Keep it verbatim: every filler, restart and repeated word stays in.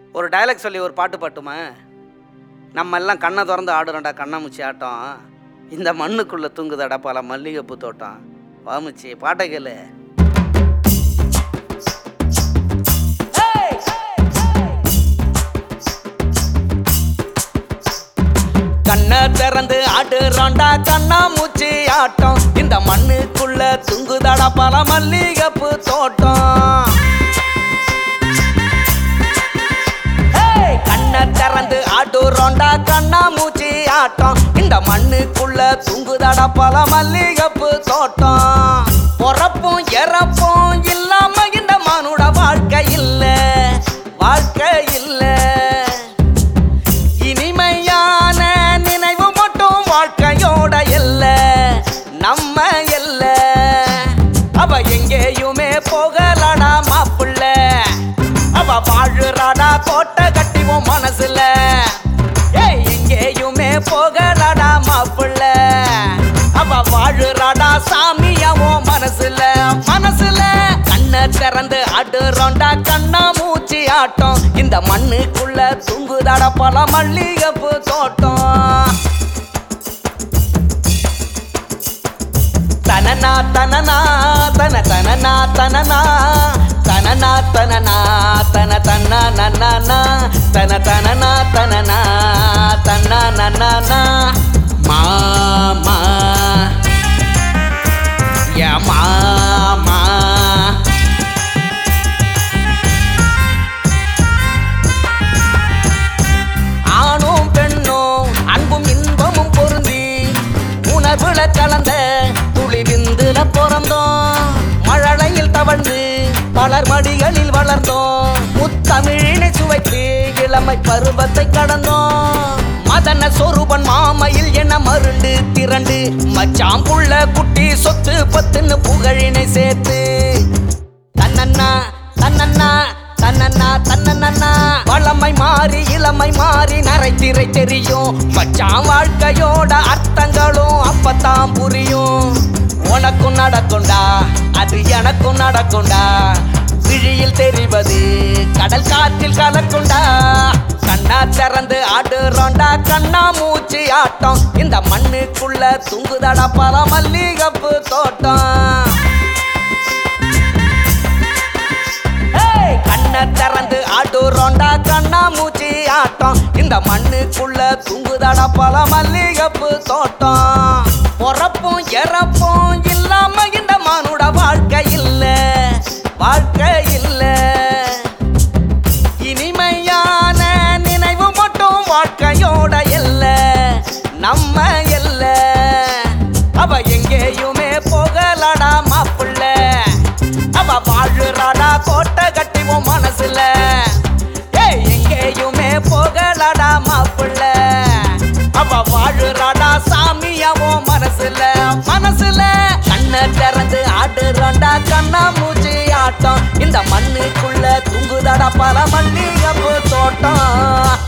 ஒரு டயலாக் சொல்லி ஒரு பாட்டு பாட்டுமா? நம்ம எல்லாம் கண்ணை திறந்து ஆடுறோம்டா கண்ணாமூச்சி ஆட்டம், இந்த மண்ணுக்குள்ளே தூங்குதடா பல மல்லிகைப்பூ தோட்டம். வாமுச்சி பாட்டை கேளு. கண்ணை திறந்து ஆடுறோண்டா கண்ணாமூச்சி ஆட்டம், இந்த மண்ணுக்குள்ள தூங்குதடா பல மல்லிகைப்பூ தோட்டம். கண்ணை திறந்து ஆடுறோண்டா கண்ணாமூச்சி ஆட்டம், இந்த மண்ணுக்குள்ள தூங்குதடா பல மல்லிகைப்பூ தோட்டம். பொறப்பும் இறப்பும் இல்லாம இந்த மனுட வாழ்க்கை இல்ல, வாழ்க்கை இல்ல. இனிமையான நினைவு மட்டும் வாழ்க்கையோட இல்ல, நம்ம இல்ல. அவ எங்கேயுமே போகலடா மாப்புள்ள, அவ வாழுறாடா கோட்டை கட்டிவோம் மனசுல. ஏய் எங்கேயுமே போகலடா மாப்புள்ள, அவ வாழுறாடா சாமியாவும் மனசுல, மனசுல. கண்ணை திறந்து ஆடுறோண்டா கண்ணாமூச்சி ஆட்டம், இந்த மண்ணுக்குள்ள தூங்குதாடா பல மல்லிகைப்பூ தோட்டம். தனனா தனனா தன தனனா தனனா தனனா தனனா தன தன்னா நன்னா தன தனனா தனனா தன்னா நன்னா. மாமா யா மாமா ஆணும் பெண்ணும் அன்பும் இன்பமும் பொருந்தி உணர்வுல கலந்த துளி விந்துல பிறந்தோம். மழலையில் தவழ்ந்து பலர் மடிகளில் வளர்ந்தோம். முத்தமிழினை சுவைத்து இளமை பருவத்தை கடந்தோம். மதன சொரூபன் மாமையில் என மருண்டு திரண்டு மச்சாம் புள்ள குட்டி சொத்து பத்துன்னு புகழினை சேர்த்து தன்னன்னா தன்னன்னா தன்னன்னா தன்னன்னா. வளமை மாறி இளமை மாறி நரைத்திரை தெரியும். மச்சான் வாழ்க்கையோட அர்த்தங்களும் அப்பத்தான் புரியும். உனக்கும் நடக்குண்டா அது எனக்கும் நடக்குண்டா, விழியில் தெரிவது கடல் காற்றில் கலக்குண்டா. கண்ணா திறந்து ஆடுறோண்டா கண்ணாமூச்சி ஆட்டம், இந்த மண்ணுக்குள்ள தூங்குதடா பல மல்லிகைப்பூ தோட்டம். கண்ணை திறந்து ஆடுறோண்டா கண்ணாமூச்சி ஆட்டம், இந்த மண்ணுக்குள்ள தூங்குதடா பல மல்லிகைப்பூ தோட்டம். பொறப்பும் இறப்பும் இல்லாம இந்த மனுட வாழ்க்கை இல்ல, வாழ்க்கை இல்ல. இனிமையான நினைவு மட்டும் வாழ்க்கையோட இல்ல, நம்ம இல்ல. அவ எங்கேயுமே போகலடா மாப்புள்ள, அவ வாழுறாடா கோட்டை கட்டிவோம் மனசுல. ஏய் எங்கேயுமே போகலடா மாப்புள்ள, அவ வாழுறாடா சாமியாவும் மனசுல, மனசுல. கண்ணை திறந்து ஆடுறோண்டா கண்ணாமூச்சி ஆட்டம், இந்த மண்ணுக்குள்ள தூங்குதடா பல மல்லிகைப்பூ தோட்டம்.